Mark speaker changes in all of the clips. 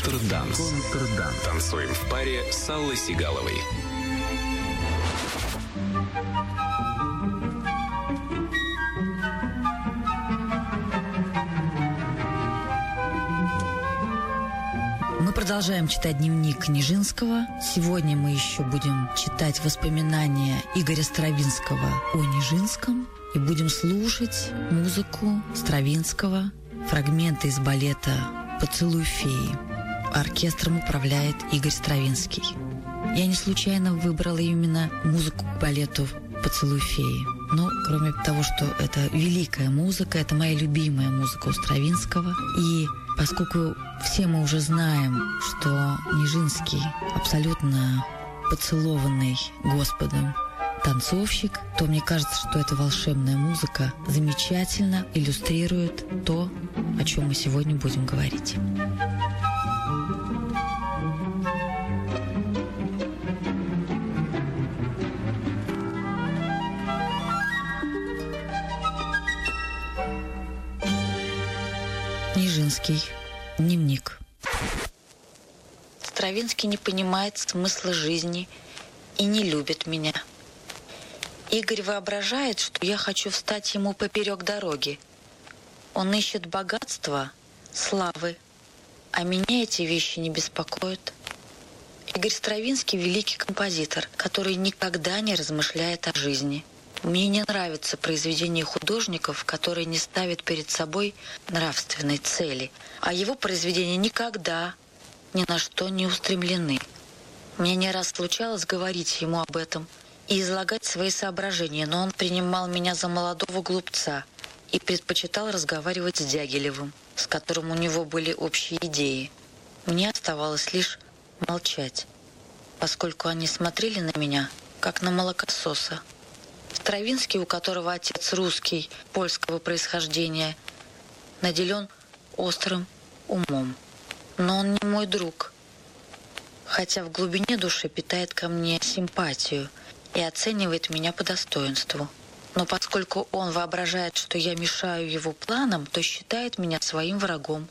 Speaker 1: Контрданс. Танцуем в паре с Аллой Сигаловой.
Speaker 2: Мы продолжаем читать дневник Нижинского. Сегодня мы еще будем читать воспоминания Игоря Стравинского о Нижинском и будем слушать музыку Стравинского, фрагменты из балета «Поцелуй феи». Оркестром управляет Игорь Стравинский. Я не случайно выбрала именно музыку к балету «Поцелуй феи». Но кроме того, что это великая музыка, это моя любимая музыка у Стравинского. И поскольку все мы уже знаем, что Нижинский абсолютно поцелованный Господом танцовщик, то мне кажется, что эта волшебная музыка замечательно иллюстрирует то, о чем мы сегодня будем говорить. Нижинский. Дневник. Стравинский не понимает смысла жизни и не любит меня. Игорь воображает, что я хочу встать ему поперек дороги. Он ищет богатства, славы, а меня эти вещи не беспокоят. Игорь Стравинский – великий композитор, который никогда не размышляет о жизни. Мне не нравятся произведения художников, которые не ставят перед собой нравственной цели, а его произведения никогда ни на что не устремлены. Мне не раз случалось говорить ему об этом и излагать свои соображения, но он принимал меня за молодого глупца и предпочитал разговаривать с Дягилевым, с которым у него были общие идеи. Мне оставалось лишь молчать, поскольку они смотрели на меня, как на молокососа. Стравинский, у которого отец русский, польского происхождения, наделен острым умом. Но он не мой друг, хотя в глубине души питает ко мне симпатию и оценивает меня по достоинству. Но поскольку он воображает, что я мешаю его планам, то считает меня своим врагом.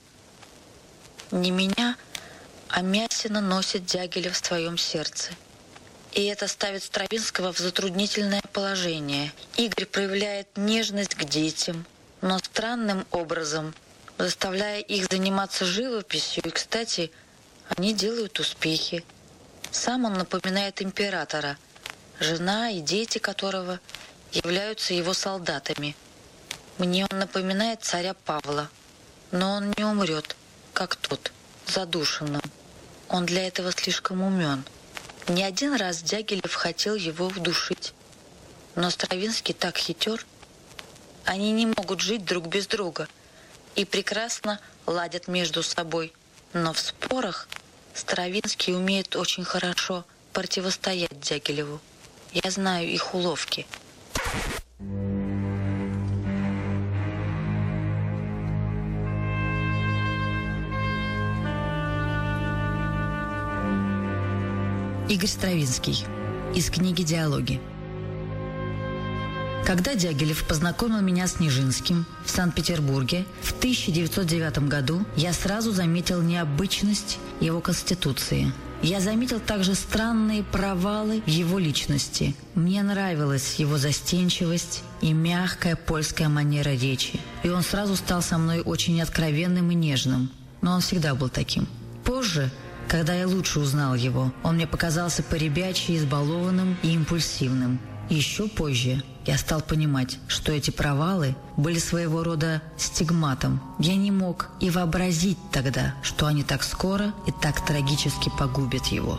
Speaker 2: Не меня, а Мясина носит Дягилев в своем сердце. И это ставит Стравинского в затруднительное положение. Игорь проявляет нежность к детям, но странным образом, заставляя их заниматься живописью, и, кстати, они делают успехи. Сам он напоминает императора, жена и дети которого являются его солдатами. Мне он напоминает царя Павла, но он не умрет, как тот, задушенным. Он для этого слишком умен. Не один раз Дягилев хотел его вдушить, но Стравинский так хитер. Они не могут жить друг без друга и прекрасно ладят между собой. Но в спорах Стравинский умеет очень хорошо противостоять Дягилеву. Я знаю их уловки. Игорь Стравинский. Из книги «Диалоги». Когда Дягилев познакомил меня с Нижинским в Санкт-Петербурге в 1909 году, я сразу заметил необычность его конституции. Я заметил также странные провалы в его личности. Мне нравилась его застенчивость и мягкая польская манера речи. И он сразу стал со мной очень откровенным и нежным. Но он всегда был таким. Позже, когда я лучше узнал его, он мне показался поребячьи, избалованным и импульсивным. И еще позже я стал понимать, что эти провалы были своего рода стигматом. Я не мог и вообразить тогда, что они так скоро и так трагически погубят его.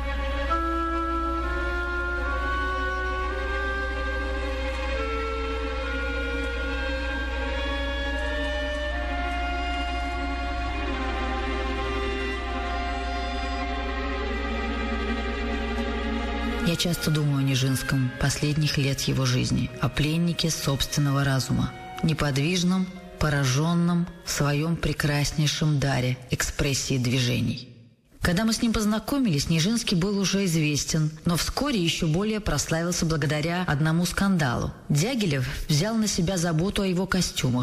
Speaker 2: Я часто думаю о Нижинском последних лет его жизни, о пленнике собственного разума, неподвижном, пораженном в своем прекраснейшем даре экспрессии движений. Когда мы с ним познакомились, Нижинский был уже известен, но вскоре еще более прославился благодаря одному скандалу. Дягилев взял на себя заботу о его костюмах.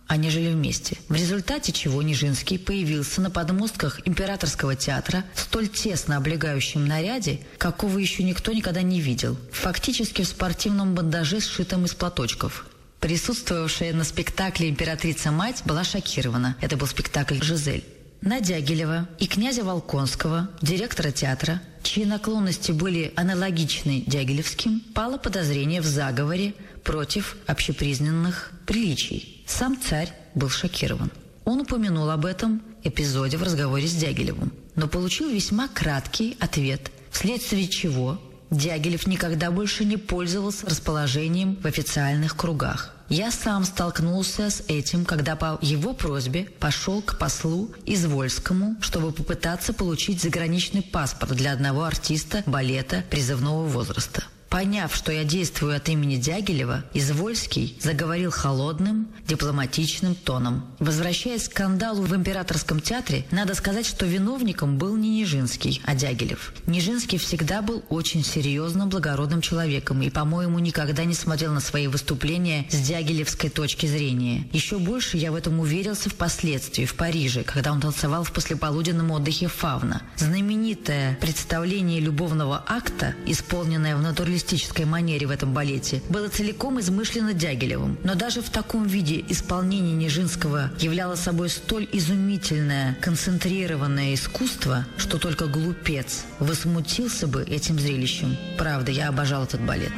Speaker 2: Они жили вместе, в результате чего Нижинский появился на подмостках Императорского театра в столь тесно облегающем наряде, какого еще никто никогда не видел, фактически в спортивном бандаже, сшитом из платочков. Присутствовавшая на спектакле императрица-мать была шокирована. Это был спектакль «Жизель». На Дягилева и князя Волконского, директора театра, чьи наклонности были аналогичны дягилевским, пало подозрение в заговоре против общепризнанных приличий. Сам царь был шокирован. Он упомянул об этом эпизоде в разговоре с Дягилевым, но получил весьма краткий ответ, вследствие чего Дягилев никогда больше не пользовался расположением в официальных кругах. Я сам столкнулся с этим, когда по его просьбе пошел к послу Извольскому, чтобы попытаться получить заграничный паспорт для одного артиста балета призывного возраста. Поняв, что я действую от имени Дягилева, Извольский заговорил холодным, дипломатичным тоном. Возвращаясь к скандалу в Императорском театре, надо сказать, что виновником был не Нижинский, а Дягилев. Нижинский всегда был очень серьезным, благородным человеком и, по-моему, никогда не смотрел на свои выступления с дягилевской точки зрения. Еще больше я в этом уверился впоследствии в Париже, когда он танцевал в послеполуденном отдыхе «Фавна». Знаменитое представление любовного акта, исполненное в натуралистической манере в этом балете, было целиком измышлено Дягилевым. Но даже в таком виде исполнение Нижинского являло собой столь изумительное, концентрированное искусство, что только глупец возмутился бы этим зрелищем. Правда, я обожал этот балет.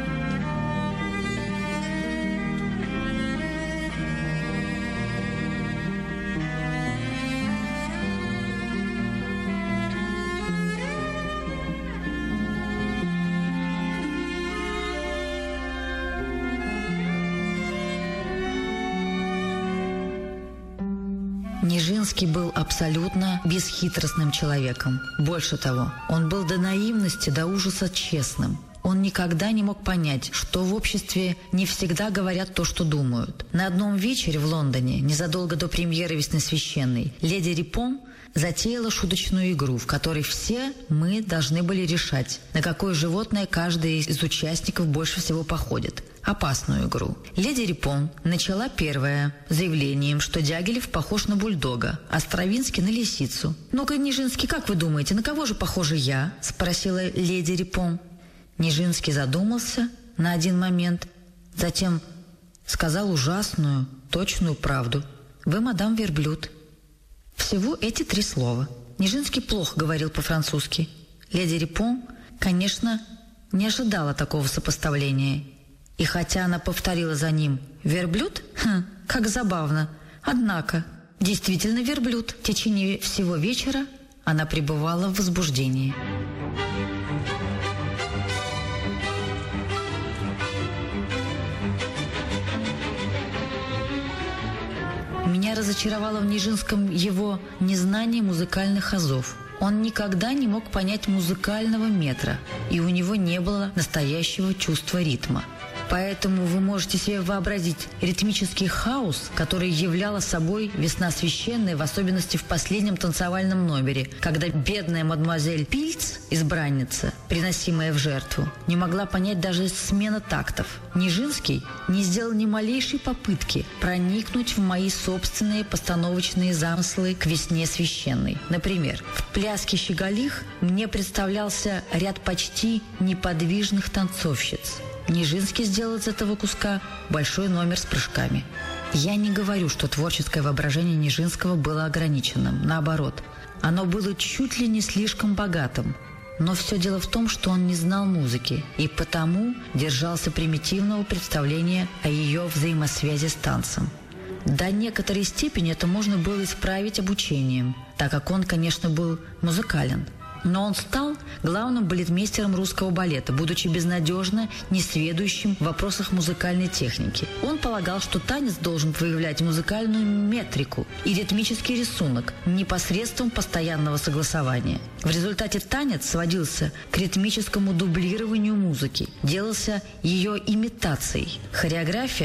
Speaker 2: Нижинский был абсолютно бесхитростным человеком. Больше того, он был до наивности, до ужаса честным. Он никогда не мог понять, что в обществе не всегда говорят то, что думают. На одном вечере в Лондоне, незадолго до премьеры «Весносвященной», леди Рипон затеяла шуточную игру, в которой все мы должны были решать, на какое животное каждый из участников больше всего походит. Опасную игру. Леди Рипон начала первое заявлением, что Дягилев похож на бульдога, а Стравинский на лисицу. «Ну-ка, Нижинский, как вы думаете, на кого же похожа я?» – спросила леди Рипон. Нижинский задумался на один момент, затем сказал ужасную, точную правду. «Вы, мадам, верблюд». Всего эти 3 слова. Нижинский плохо говорил по-французски. Леди Рипон, конечно, не ожидала такого сопоставления. И хотя она повторила за ним «верблюд», как забавно. Однако, действительно верблюд. В течение всего вечера она пребывала в возбуждении. Меня разочаровало в Нижинском его незнание музыкальных азов. Он никогда не мог понять музыкального метра, и у него не было настоящего чувства ритма. Поэтому вы можете себе вообразить ритмический хаос, который являла собой «Весна священная», в особенности в последнем танцевальном номере, когда бедная мадемуазель Пильц, избранница, приносимая в жертву, не могла понять даже смена тактов. Нижинский не сделал ни малейшей попытки проникнуть в мои собственные постановочные замыслы к «Весне священной». Например, в «Пляске щеголих» мне представлялся ряд почти неподвижных танцовщиц. Нижинский сделал из этого куска большой номер с прыжками. Я не говорю, что творческое воображение Нижинского было ограниченным. Наоборот, оно было чуть ли не слишком богатым. Но все дело в том, что он не знал музыки и потому держался примитивного представления о ее взаимосвязи с танцем. До некоторой степени это можно было исправить обучением, так как он, конечно, был музыкален. Но он стал главным балетмейстером русского балета, будучи безнадежно несведущим в вопросах музыкальной техники. Он полагал, что танец должен выявлять музыкальную метрику и ритмический рисунок непосредством постоянного согласования. В результате танец сводился к ритмическому дублированию музыки, делался ее имитацией. Хореография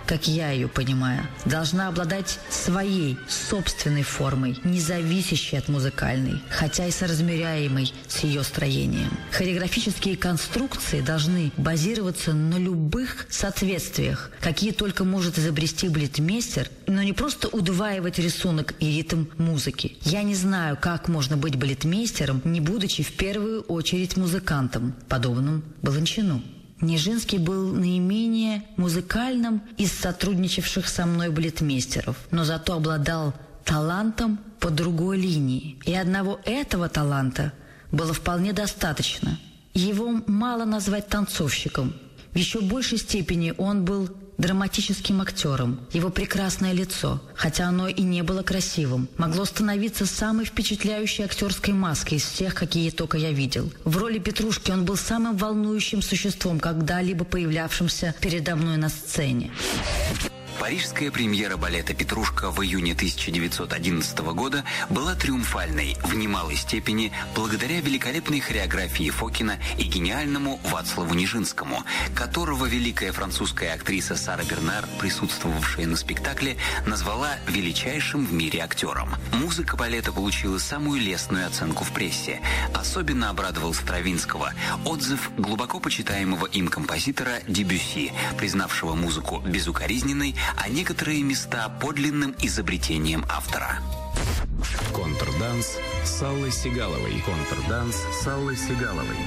Speaker 2: как я ее понимаю, должна обладать своей собственной формой, не зависящей от музыкальной, хотя и соразмеряемой с ее строением. Хореографические конструкции должны базироваться на любых соответствиях, какие только может изобрести балетмейстер, но не просто удваивать рисунок и ритм музыки. Я не знаю, как можно быть балетмейстером, не будучи в первую очередь музыкантом, подобным Баланчину. Нижинский был наименее музыкальным из сотрудничавших со мной балетмейстеров, но зато обладал талантом по другой линии. И одного этого таланта было вполне достаточно. Его мало назвать танцовщиком. В еще большей степени он был драматическим актером. Его прекрасное лицо, хотя оно и не было красивым, могло становиться самой впечатляющей актерской маской из всех, какие только я видел. В роли Петрушки он был самым волнующим существом, когда-либо появлявшимся передо мной на сцене.
Speaker 1: Парижская премьера балета «Петрушка» в июне 1911 года была триумфальной в немалой степени благодаря великолепной хореографии Фокина и гениальному Вацлаву Нижинскому, которого великая французская актриса Сара Бернар, присутствовавшая на спектакле, назвала величайшим в мире актером. Музыка балета получила самую лестную оценку в прессе. Особенно обрадовал Стравинского отзыв глубоко почитаемого им композитора Дебюсси, признавшего музыку безукоризненной, а некоторые места подлинным изобретением автора.
Speaker 3: Контрданс с Аллой Сигаловой. Контрданс с Аллой Сигаловой.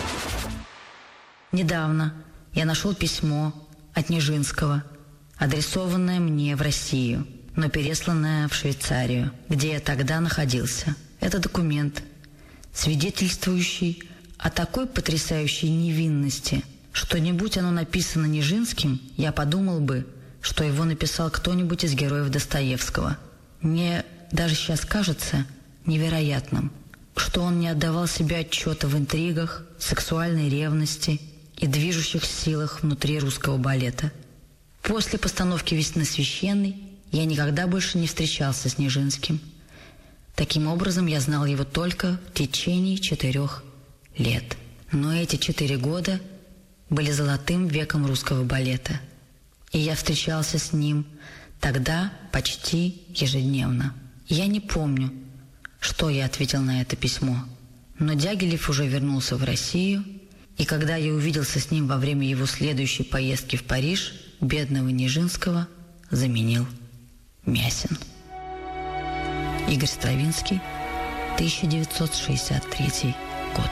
Speaker 2: Недавно я нашел письмо от Нижинского, адресованное мне в Россию, но пересланное в Швейцарию, где я тогда находился. Это документ, свидетельствующий о такой потрясающей невинности, что не будь оно написано Нижинским, я подумал бы, что его написал кто-нибудь из героев Достоевского. Мне даже сейчас кажется невероятным, что он не отдавал себе отчета в интригах, сексуальной ревности и движущих силах внутри русского балета. После постановки «Весны священной» я никогда больше не встречался с Нижинским. Таким образом, я знал его только в течение 4 лет. Но эти 4 года были золотым веком русского балета. И я встречался с ним тогда почти ежедневно. Я не помню, что я ответил на это письмо. Но Дягилев уже вернулся в Россию, и когда я увиделся с ним во время его следующей поездки в Париж, бедного Нижинского заменил Мясин. Игорь Стравинский, 1963 год.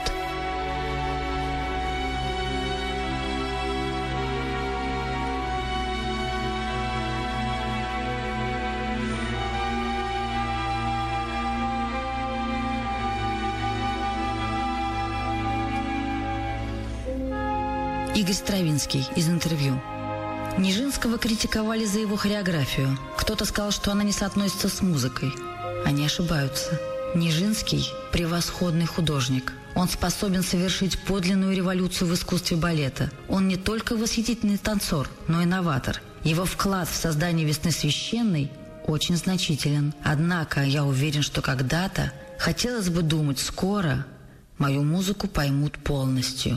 Speaker 2: Игорь Стравинский из интервью. Нижинского критиковали за его хореографию. Кто-то сказал, что она не соотносится с музыкой. Они ошибаются. Нижинский – превосходный художник. Он способен совершить подлинную революцию в искусстве балета. Он не только восхитительный танцор, но и новатор. Его вклад в создание «Весны священной» очень значителен. Однако я уверен, что когда-то, хотелось бы думать, скоро мою музыку поймут полностью.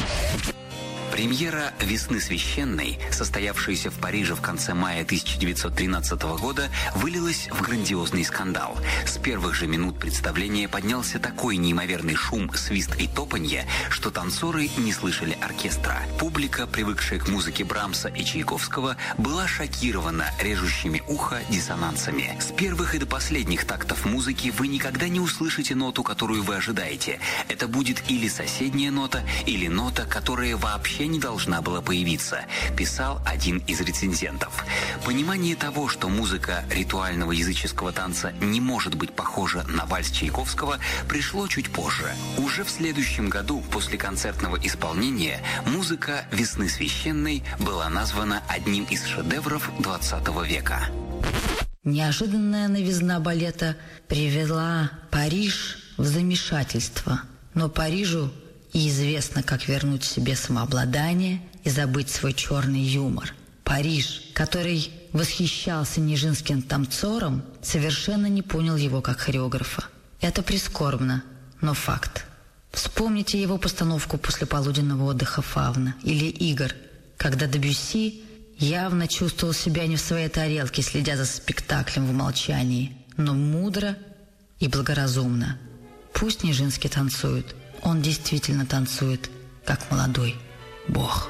Speaker 1: Премьера «Весны священной», состоявшаяся в Париже в конце мая 1913 года, вылилась в грандиозный скандал. С первых же минут представления поднялся такой неимоверный шум, свист и топанье, что танцоры не слышали оркестра. Публика, привыкшая к музыке Брамса и Чайковского, была шокирована режущими ухо диссонансами. С первых и до последних тактов музыки вы никогда не услышите ноту, которую вы ожидаете. Это будет или соседняя нота, или нота, которая вообще не должна была появиться, писал один из рецензентов. Понимание того, что музыка ритуального языческого танца не может быть похожа на вальс Чайковского, пришло чуть позже. Уже в следующем году, после концертного исполнения, музыка «Весны священной» была названа одним из шедевров XX века.
Speaker 2: Неожиданная новизна балета привела Париж в замешательство. Но Парижу и известно, как вернуть себе самообладание и забыть свой черный юмор. Париж, который восхищался Нижинским танцором, совершенно не понял его как хореографа. Это прискорбно, но факт. Вспомните его постановку после полуденного отдыха «Фавна» или «Игр», когда Дебюсси явно чувствовал себя не в своей тарелке, следя за спектаклем в молчании, но мудро и благоразумно. Пусть Нижинский танцует. Он действительно танцует, как молодой бог.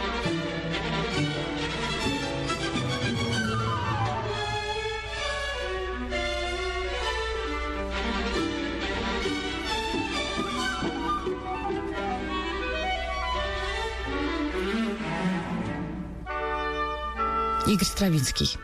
Speaker 2: Игорь Стравинский.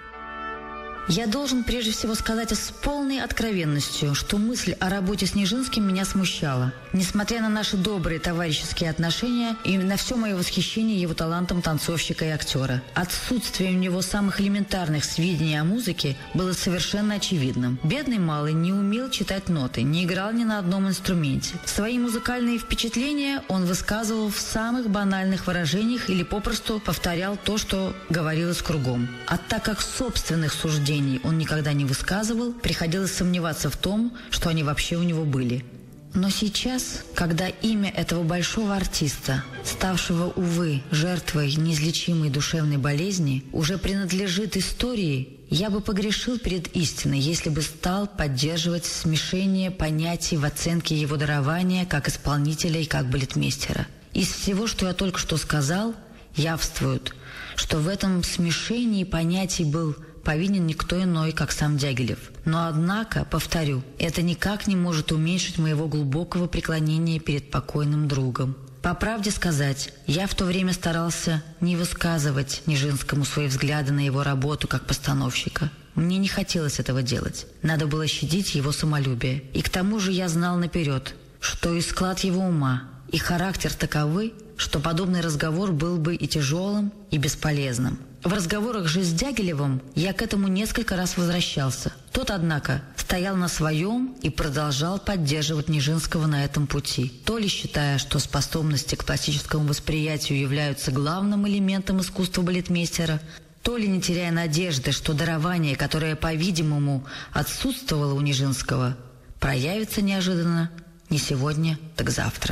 Speaker 2: Я должен прежде всего сказать с полной откровенностью, что мысль о работе с Нижинским меня смущала. Несмотря на наши добрые товарищеские отношения и на все мое восхищение его талантом танцовщика и актера, отсутствие у него самых элементарных сведений о музыке было совершенно очевидным. Бедный малый не умел читать ноты, не играл ни на одном инструменте. Свои музыкальные впечатления он высказывал в самых банальных выражениях или попросту повторял то, что говорилось кругом. А так как собственных суждений он никогда не высказывал, приходилось сомневаться в том, что они вообще у него были. Но сейчас, когда имя этого большого артиста, ставшего, увы, жертвой неизлечимой душевной болезни, уже принадлежит истории, я бы погрешил перед истиной, если бы стал поддерживать смешение понятий в оценке его дарования как исполнителя и как балетмейстера. Из всего, что я только что сказал, явствует, что в этом смешении понятий был повинен никто иной, как сам Дягилев. Но, однако, повторю, это никак не может уменьшить моего глубокого преклонения перед покойным другом. По правде сказать, я в то время старался не высказывать Нижинскому свои взгляды на его работу как постановщика. Мне не хотелось этого делать. Надо было щадить его самолюбие. И к тому же я знал наперед, что и склад его ума, и характер таковы, что подобный разговор был бы и тяжелым, и бесполезным. В разговорах же с Дягилевым я к этому несколько раз возвращался. Тот, однако, стоял на своем и продолжал поддерживать Нижинского на этом пути, то ли считая, что способности к пластическому восприятию являются главным элементом искусства балетмейстера, то ли не теряя надежды, что дарование, которое, по-видимому, отсутствовало у Нижинского, проявится неожиданно не сегодня, так завтра.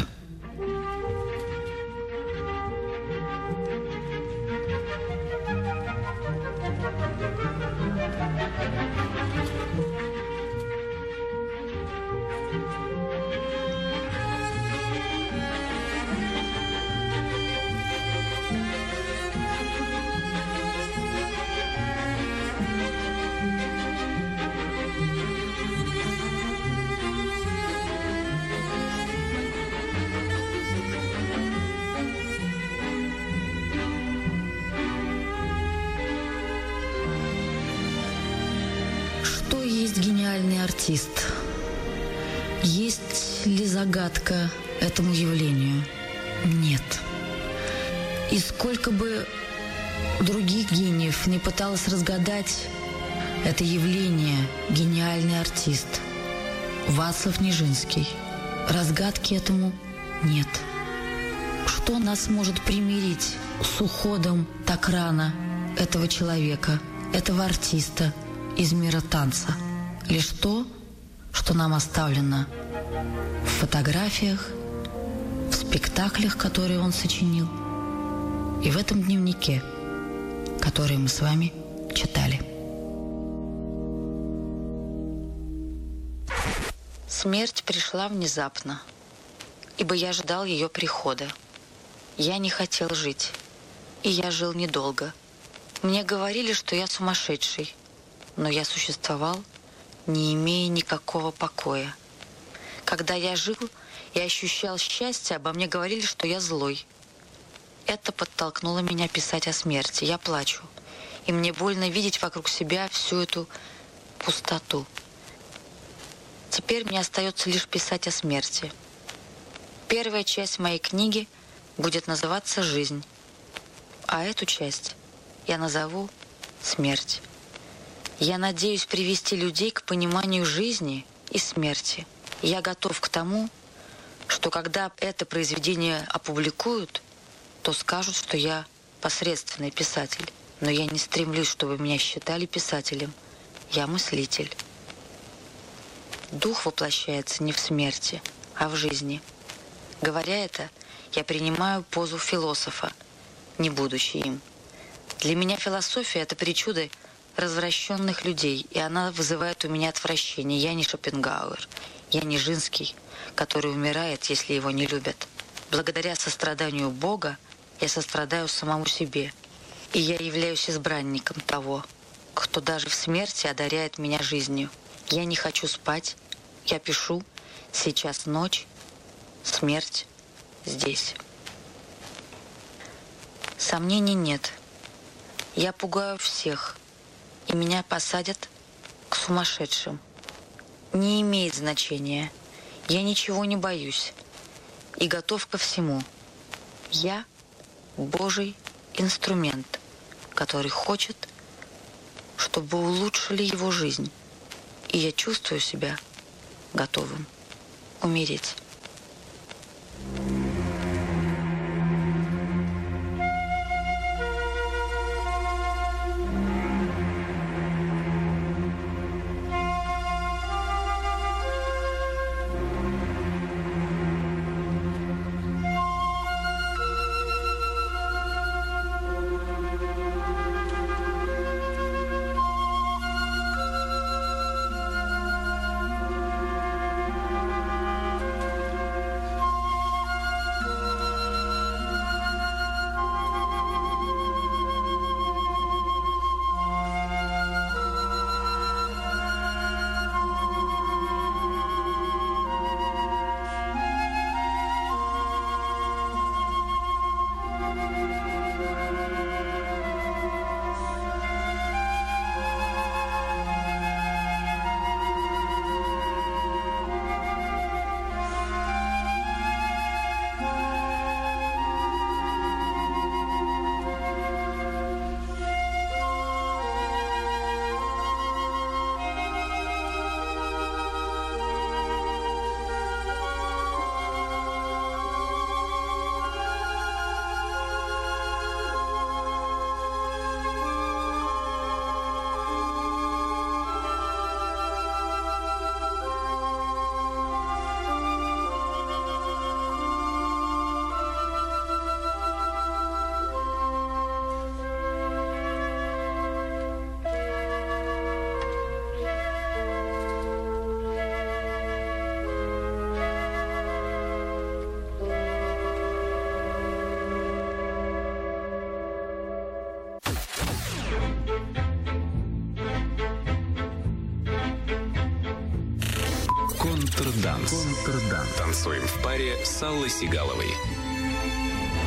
Speaker 2: Гениальный артист. Есть ли загадка этому явлению? Нет. И сколько бы других гениев не пыталась разгадать это явление, гениальный артист Вацлав Нижинский, разгадки этому нет. Что нас может примирить с уходом так рано этого человека, этого артиста из мира танца? Лишь то, что нам оставлено в фотографиях, в спектаклях, которые он сочинил, и в этом дневнике, который мы с вами читали. Смерть пришла внезапно, ибо я ждал ее прихода. Я не хотел жить, и я жил недолго. Мне говорили, что я сумасшедший, но я существовал, не имея никакого покоя. Когда я жил и ощущал счастье, обо мне говорили, что я злой. Это подтолкнуло меня писать о смерти. Я плачу, и мне больно видеть вокруг себя всю эту пустоту. Теперь мне остается лишь писать о смерти. Первая часть моей книги будет называться «Жизнь», а эту часть я назову «Смерть». Я надеюсь привести людей к пониманию жизни и смерти. Я готов к тому, что когда это произведение опубликуют, то скажут, что я посредственный писатель. Но я не стремлюсь, чтобы меня считали писателем. Я мыслитель. Дух воплощается не в смерти, а в жизни. Говоря это, я принимаю позу философа, не будучи им. Для меня философия – это причуды развращенных людей, и она вызывает у меня отвращение. Я не Шопенгауэр, я не Нижинский, который умирает, если его не любят. Благодаря состраданию Бога я сострадаю самому себе, и я являюсь избранником того, кто даже в смерти одаряет меня жизнью. Я не хочу спать, я пишу, сейчас ночь, смерть здесь. Сомнений нет. Я пугаю всех, и меня посадят к сумасшедшим. Не имеет значения. Я ничего не боюсь и готов ко всему. Я Божий инструмент, который хочет, чтобы улучшили его жизнь. И я чувствую себя готовым умереть.
Speaker 3: Контрданс. Танцуем в паре с Аллой Сигаловой.